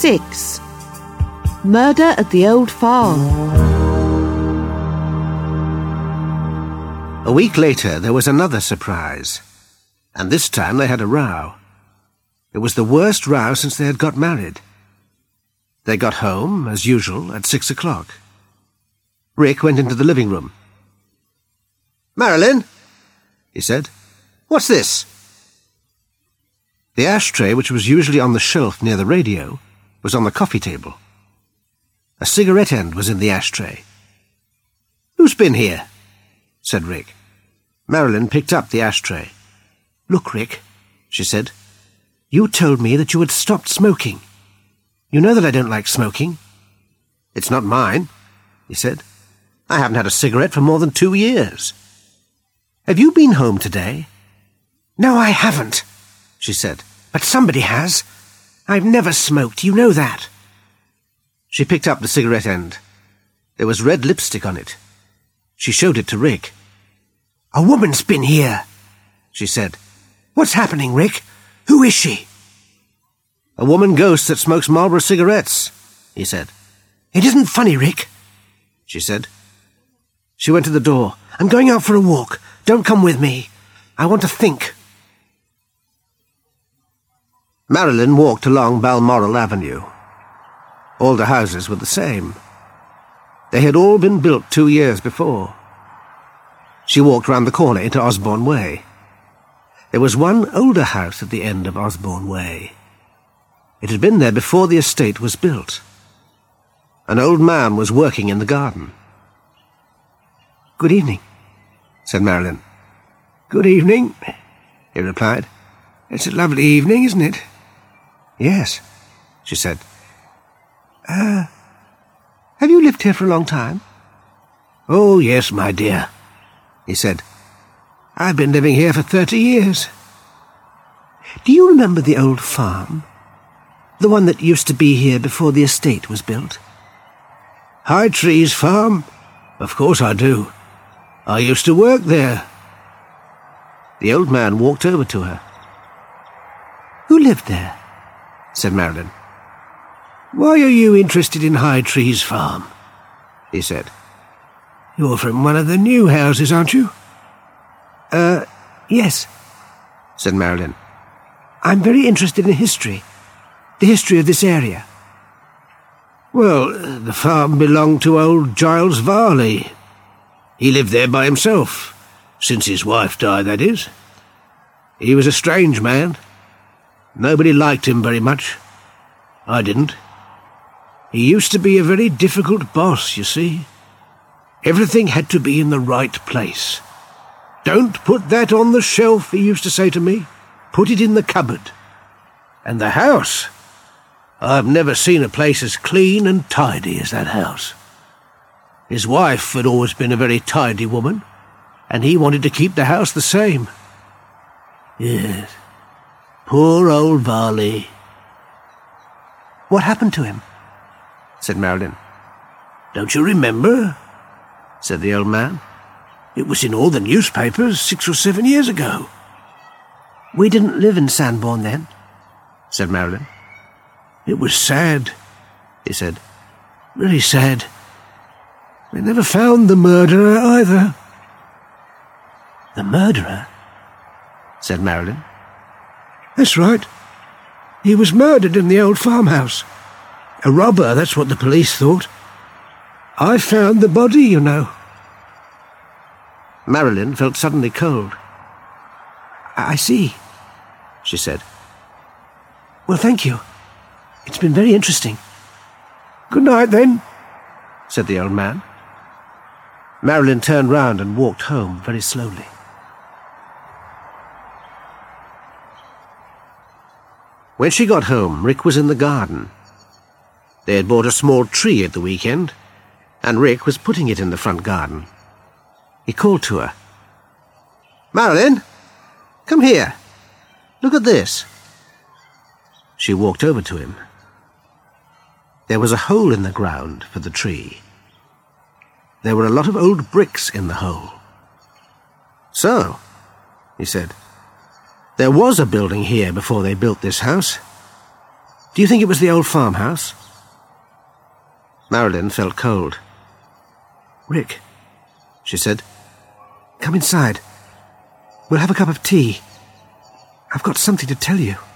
6. Murder at the Old Farm. A week later, there was another surprise. And this time they had a row. It was the worst row since they had got married. They got home, as usual, at 6 o'clock. Rick went into the living room. "Marilyn," he said, "what's this?" The ashtray, which was usually on the shelf near the radio, was on the coffee table. A cigarette end was in the ashtray. "Who's been here?" said Rick. Marilyn picked up the ashtray. "Look, Rick," she said, "you told me that you had stopped smoking. You know that I don't like smoking." "It's not mine," he said. "I haven't had a cigarette for more than 2 years." "Have you been home today?" "No, I haven't," she said, "but somebody has. I've never smoked, you know that." She picked up the cigarette end. There was red lipstick on it. She showed it to Rick. "A woman's been here," she said. "What's happening, Rick? Who is she?" "A woman ghost that smokes Marlboro cigarettes," he said. "It isn't funny, Rick," she said. She went to the door. "I'm going out for a walk. Don't come with me. I want to think." Marilyn walked along Balmoral Avenue. All the houses were the same. They had all been built 2 years before. She walked round the corner into Osborne Way. There was one older house at the end of Osborne Way. It had been there before the estate was built. An old man was working in the garden. "Good evening," said Marilyn. "Good evening," he replied. "It's a lovely evening, isn't it?" "Yes," she said. Have you lived here for a long time?" "Oh, yes, my dear," he said. "I've been living here for 30 years. "Do you remember the old farm? The one that used to be here before the estate was built?" "High Trees Farm? Of course I do. I used to work there." The old man walked over to her. "Who lived there?" said Marilyn. "Why are you interested in High Trees Farm?" he said. "You're from one of the new houses, aren't you?" Yes," said Marilyn. "I'm very interested in history, the history of this area." "Well, the farm belonged to old Giles Varley. He lived there by himself, since his wife died, that is. He was a strange man. Nobody liked him very much. I didn't. He used to be a very difficult boss, you see. Everything had to be in the right place. 'Don't put that on the shelf,' he used to say to me. 'Put it in the cupboard.' And the house, I've never seen a place as clean and tidy as that house. His wife had always been a very tidy woman, and he wanted to keep the house the same. Yes, poor old Varley." "What happened to him?" said Marilyn. "Don't you remember?" said the old man. "It was in all the newspapers 6 or 7 years ago." "We didn't live in Sandbourne then," said Marilyn. "It was sad," he said. "Very sad. They never found the murderer either." "The murderer?" said Marilyn. "That's right. He was murdered in the old farmhouse. A robber, that's what the police thought. I found the body, you know." Marilyn felt suddenly cold. "I see," she said. "Well, thank you. It's been very interesting." "Good night, then," said the old man. Marilyn turned round and walked home very slowly. When she got home, Rick was in the garden. They had bought a small tree at the weekend, and Rick was putting it in the front garden. He called to her. "Marilyn, come here. Look at this." She walked over to him. There was a hole in the ground for the tree. There were a lot of old bricks in the hole. "So," he said, "there was a building here before they built this house. Do you think it was the old farmhouse? Marilyn felt cold. "Rick," she said, "come inside. We'll have a cup of tea. I've got something to tell you."